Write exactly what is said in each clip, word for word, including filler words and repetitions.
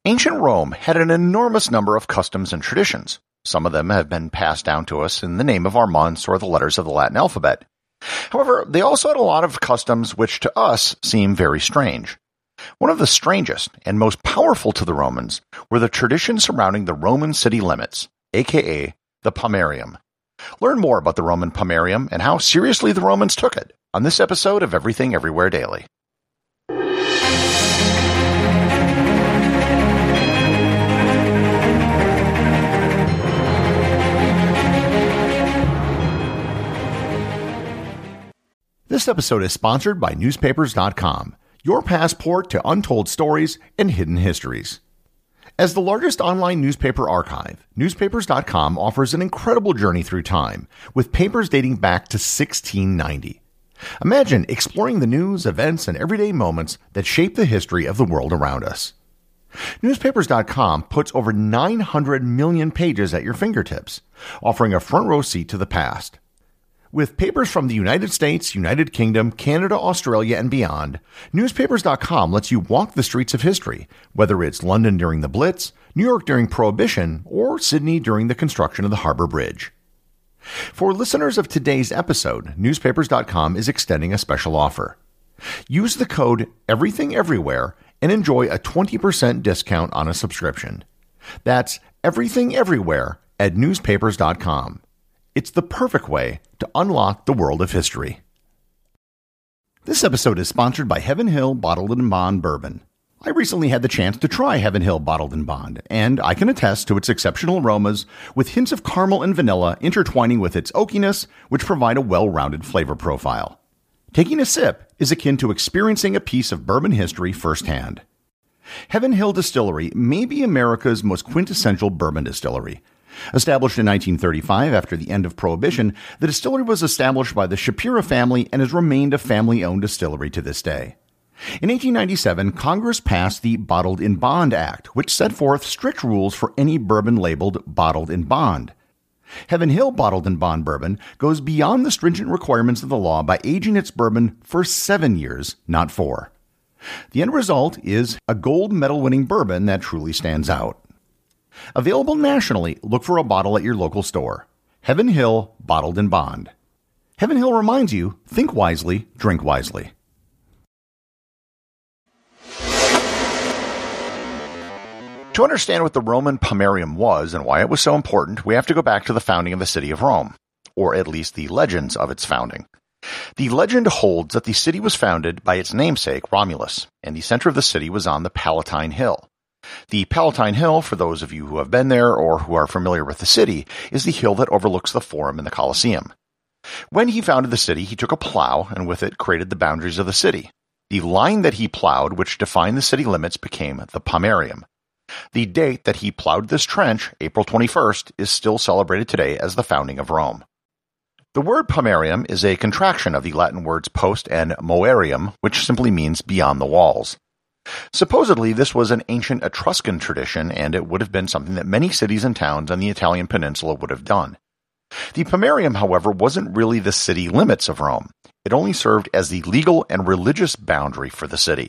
Ancient Rome had an enormous number of customs and traditions. Some of them have been passed down to us in the name of our months or the letters of the Latin alphabet. However, they also had a lot of customs which to us seem very strange. One of the strangest and most powerful to the Romans were the traditions surrounding the Roman city limits, aka the Pomerium. Learn more about the Roman Pomerium and how seriously the Romans took it on this episode of Everything Everywhere Daily. This episode is sponsored by newspapers dot com, your passport to untold stories and hidden histories. As the largest online newspaper archive, newspapers dot com offers an incredible journey through time, with papers dating back to sixteen ninety. Imagine exploring the news, events, and everyday moments that shape the history of the world around us. newspapers dot com puts over nine hundred million pages at your fingertips, offering a front row seat to the past. With papers from the United States, United Kingdom, Canada, Australia, and beyond, newspapers dot com lets you walk the streets of history, whether it's London during the Blitz, New York during Prohibition, or Sydney during the construction of the Harbor Bridge. For listeners of today's episode, newspapers dot com is extending a special offer. Use the code EVERYTHINGEVERYWHERE and enjoy a twenty percent discount on a subscription. That's Everything Everywhere at newspapers dot com. It's the perfect way to unlock the world of history. This episode is sponsored by Heaven Hill Bottled and Bond Bourbon. I recently had the chance to try Heaven Hill Bottled and Bond, and I can attest to its exceptional aromas with hints of caramel and vanilla intertwining with its oakiness, which provide a well-rounded flavor profile. Taking a sip is akin to experiencing a piece of bourbon history firsthand. Heaven Hill Distillery may be America's most quintessential bourbon distillery. Established in nineteen thirty-five after the end of Prohibition, the distillery was established by the Shapiro family and has remained a family-owned distillery to this day. In eighteen ninety-seven, Congress passed the Bottled in Bond Act, which set forth strict rules for any bourbon labeled Bottled in Bond. Heaven Hill Bottled in Bond Bourbon goes beyond the stringent requirements of the law by aging its bourbon for seven years, not four. The end result is a gold medal-winning bourbon that truly stands out. Available nationally, look for a bottle at your local store. Heaven Hill Bottled in Bond. Heaven Hill reminds you, think wisely, drink wisely. To understand what the Roman Pomerium was and why it was so important, we have to go back to the founding of the city of Rome, or at least the legends of its founding. The legend holds that the city was founded by its namesake, Romulus, and the center of the city was on the Palatine Hill. The Palatine Hill, for those of you who have been there or who are familiar with the city, is the hill that overlooks the Forum and the Colosseum. When he founded the city, he took a plow and with it created the boundaries of the city. The line that he plowed, which defined the city limits, became the Pomerium. The date that he plowed this trench, April twenty-first, is still celebrated today as the founding of Rome. The word Pomerium is a contraction of the Latin words post and moerium, which simply means beyond the walls. Supposedly, this was an ancient Etruscan tradition, and it would have been something that many cities and towns on the Italian peninsula would have done. The Pomerium, however, wasn't really the city limits of Rome. It only served as the legal and religious boundary for the city.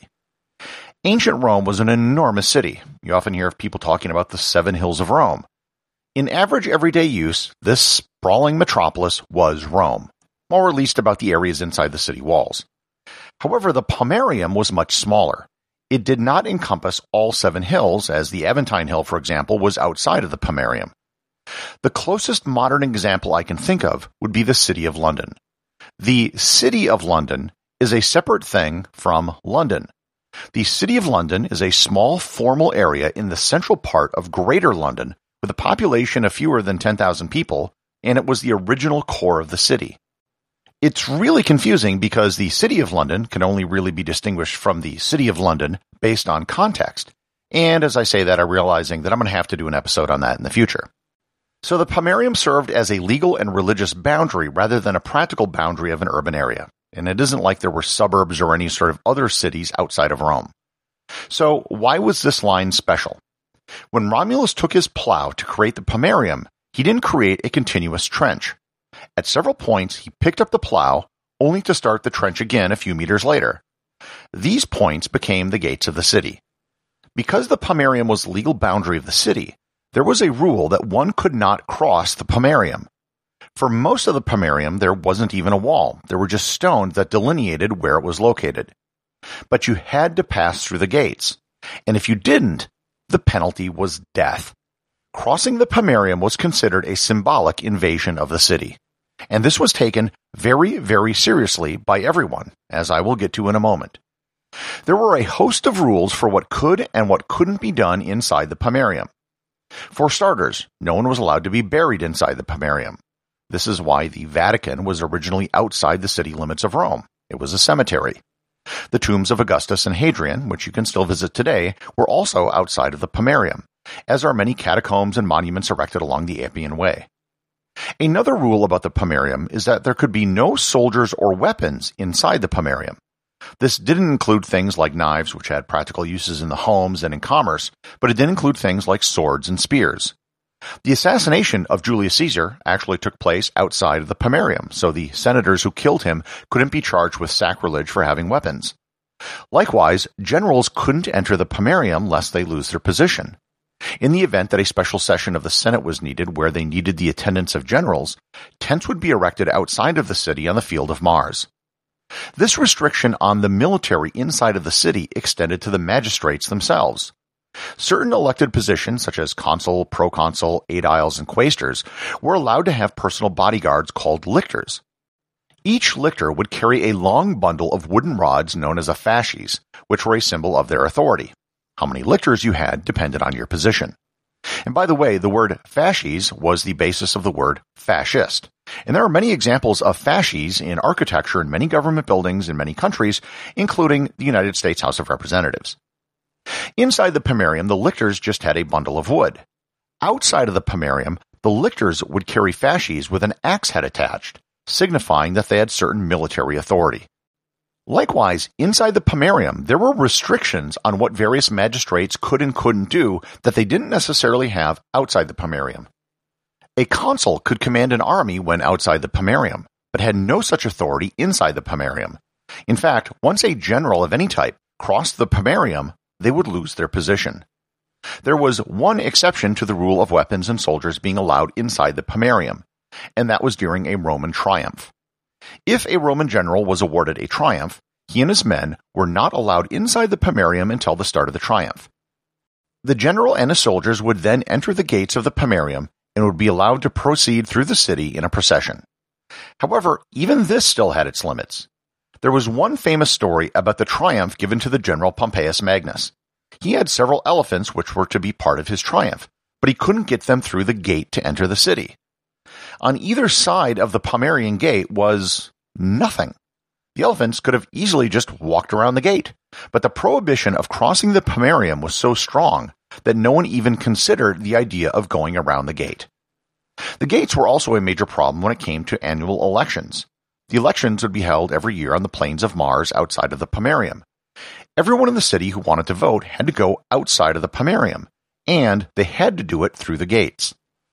Ancient Rome was an enormous city. You often hear of people talking about the seven hills of Rome. In average everyday use, this sprawling metropolis was Rome, or at least about the areas inside the city walls. However, the Pomerium was much smaller. It did not encompass all seven hills, as the Aventine Hill, for example, was outside of the Pomerium. The closest modern example I can think of would be the City of London. The City of London is a separate thing from London. The City of London is a small formal area in the central part of Greater London with a population of fewer than ten thousand people, and it was the original core of the city. It's really confusing because the City of London can only really be distinguished from the City of London based on context. And as I say that, I'm realizing that I'm going to have to do an episode on that in the future. So the Pomerium served as a legal and religious boundary rather than a practical boundary of an urban area. And it isn't like there were suburbs or any sort of other cities outside of Rome. So why was this line special? When Romulus took his plow to create the Pomerium, he didn't create a continuous trench. At several points, he picked up the plow, only to start the trench again a few meters later. These points became the gates of the city. Because the Pomerium was the legal boundary of the city, there was a rule that one could not cross the Pomerium. For most of the Pomerium, there wasn't even a wall. There were just stones that delineated where it was located. But you had to pass through the gates, and if you didn't, the penalty was death. Crossing the Pomerium was considered a symbolic invasion of the city, and this was taken very, very seriously by everyone, as I will get to in a moment. There were a host of rules for what could and what couldn't be done inside the Pomerium. For starters, no one was allowed to be buried inside the Pomerium. This is why the Vatican was originally outside the city limits of Rome. It was a cemetery. The tombs of Augustus and Hadrian, which you can still visit today, were also outside of the Pomerium, as are many catacombs and monuments erected along the Appian Way. Another rule about the Pomerium is that there could be no soldiers or weapons inside the Pomerium. This didn't include things like knives, which had practical uses in the homes and in commerce, but it did include things like swords and spears. The assassination of Julius Caesar actually took place outside of the Pomerium, so the senators who killed him couldn't be charged with sacrilege for having weapons. Likewise, generals couldn't enter the Pomerium lest they lose their position. In the event that a special session of the Senate was needed where they needed the attendance of generals, tents would be erected outside of the city on the field of Mars. This restriction on the military inside of the city extended to the magistrates themselves. Certain elected positions, such as consul, proconsul, aediles, and quaestors, were allowed to have personal bodyguards called lictors. Each lictor would carry a long bundle of wooden rods known as a fasces, which were a symbol of their authority. How many lictors you had depended on your position. And by the way, the word fasces was the basis of the word fascist. And there are many examples of fasces in architecture in many government buildings in many countries, including the United States House of Representatives. Inside the Pomerium, the lictors just had a bundle of wood. Outside of the Pomerium, the lictors would carry fasces with an axe head attached, signifying that they had certain military authority. Likewise, inside the Pomerium, there were restrictions on what various magistrates could and couldn't do that they didn't necessarily have outside the Pomerium. A consul could command an army when outside the Pomerium, but had no such authority inside the Pomerium. In fact, once a general of any type crossed the Pomerium, they would lose their position. There was one exception to the rule of weapons and soldiers being allowed inside the Pomerium, and that was during a Roman triumph. If a Roman general was awarded a triumph, he and his men were not allowed inside the Pomerium until the start of the triumph. The general and his soldiers would then enter the gates of the Pomerium and would be allowed to proceed through the city in a procession. However, even this still had its limits. There was one famous story about the triumph given to the general Pompeius Magnus. He had several elephants which were to be part of his triumph, but he couldn't get them through the gate to enter the city. On either side of the Pomerian gate was nothing. The elephants could have easily just walked around the gate, but the prohibition of crossing the Pomerium was so strong that no one even considered the idea of going around the gate. The gates were also a major problem when it came to annual elections. The elections would be held every year on the plains of Mars outside of the Pomerium. Everyone in the city who wanted to vote had to go outside of the Pomerium, and they had to do it through the gates.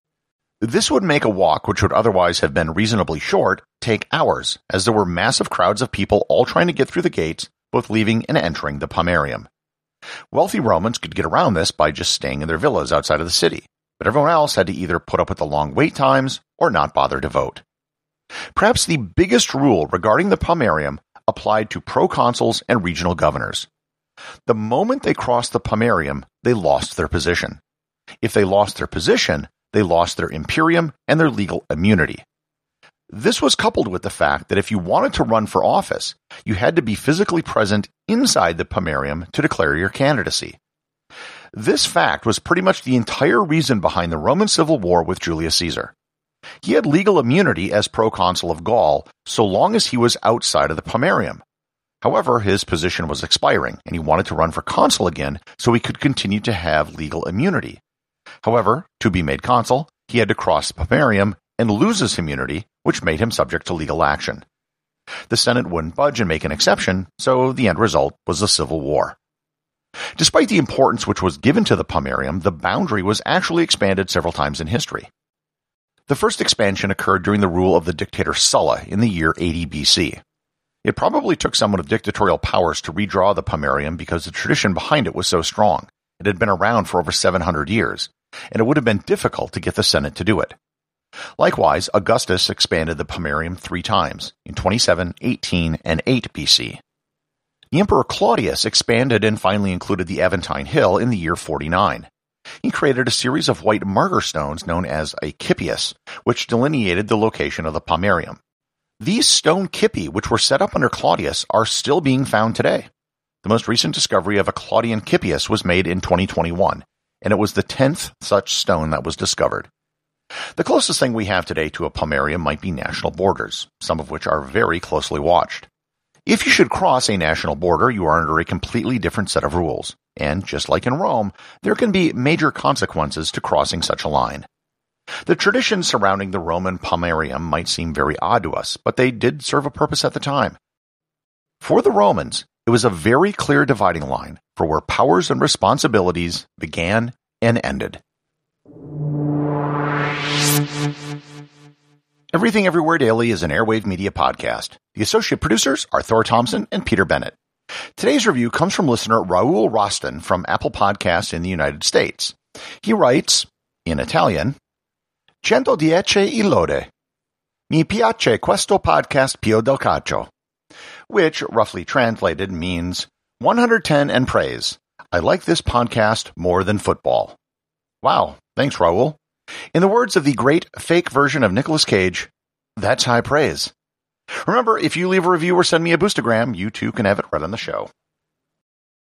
This would make a walk, which would otherwise have been reasonably short, take hours, as there were massive crowds of people all trying to get through the gates, both leaving and entering the Pomerium. Wealthy Romans could get around this by just staying in their villas outside of the city, but everyone else had to either put up with the long wait times or not bother to vote. Perhaps the biggest rule regarding the Pomerium applied to proconsuls and regional governors. The moment they crossed the Pomerium, they lost their position. If they lost their position, they lost their imperium and their legal immunity. This was coupled with the fact that if you wanted to run for office, you had to be physically present inside the Pomerium to declare your candidacy. This fact was pretty much the entire reason behind the Roman Civil War with Julius Caesar. He had legal immunity as proconsul of Gaul so long as he was outside of the Pomerium. However, his position was expiring, and he wanted to run for consul again so he could continue to have legal immunity. However, to be made consul, he had to cross the Pomerium and lose his immunity, which made him subject to legal action. The Senate wouldn't budge and make an exception, so the end result was a civil war. Despite the importance which was given to the Pomerium, the boundary was actually expanded several times in history. The first expansion occurred during the rule of the dictator Sulla in the year eighty B C. It probably took someone with dictatorial powers to redraw the Pomerium because the tradition behind it was so strong, It had been around for over seven hundred years, and it would have been difficult to get the Senate to do it. Likewise, Augustus expanded the Pomerium three times, in twenty-seven, eighteen, and eight B C. The Emperor Claudius expanded and finally included the Aventine Hill in the year forty-nine. He created a series of white martyr stones known as a Cippius, which delineated the location of the Pomerium. These stone Cippi, which were set up under Claudius, are still being found today. The most recent discovery of a Claudian Cippius was made in twenty twenty-one, and it was the tenth such stone that was discovered. The closest thing we have today to a Pomerium might be national borders, some of which are very closely watched. If you should cross a national border, you are under a completely different set of rules, and just like in Rome, there can be major consequences to crossing such a line. The traditions surrounding the Roman Pomerium might seem very odd to us, but they did serve a purpose at the time. For the Romans, it was a very clear dividing line for where powers and responsibilities began and ended. Everything Everywhere Daily is an Airwave Media podcast. The associate producers are Thor Thompson and Peter Bennett. Today's review comes from listener Raul Roston from Apple Podcasts in the United States. He writes, in Italian, centodieci e lode. Mi piace questo podcast più del calcio, which, roughly translated, means one hundred ten and praise. I like this podcast more than football. Wow, thanks, Raul. In the words of the great fake version of Nicolas Cage, that's high praise. Remember, if you leave a review or send me a boostagram, you too can have it read on the show.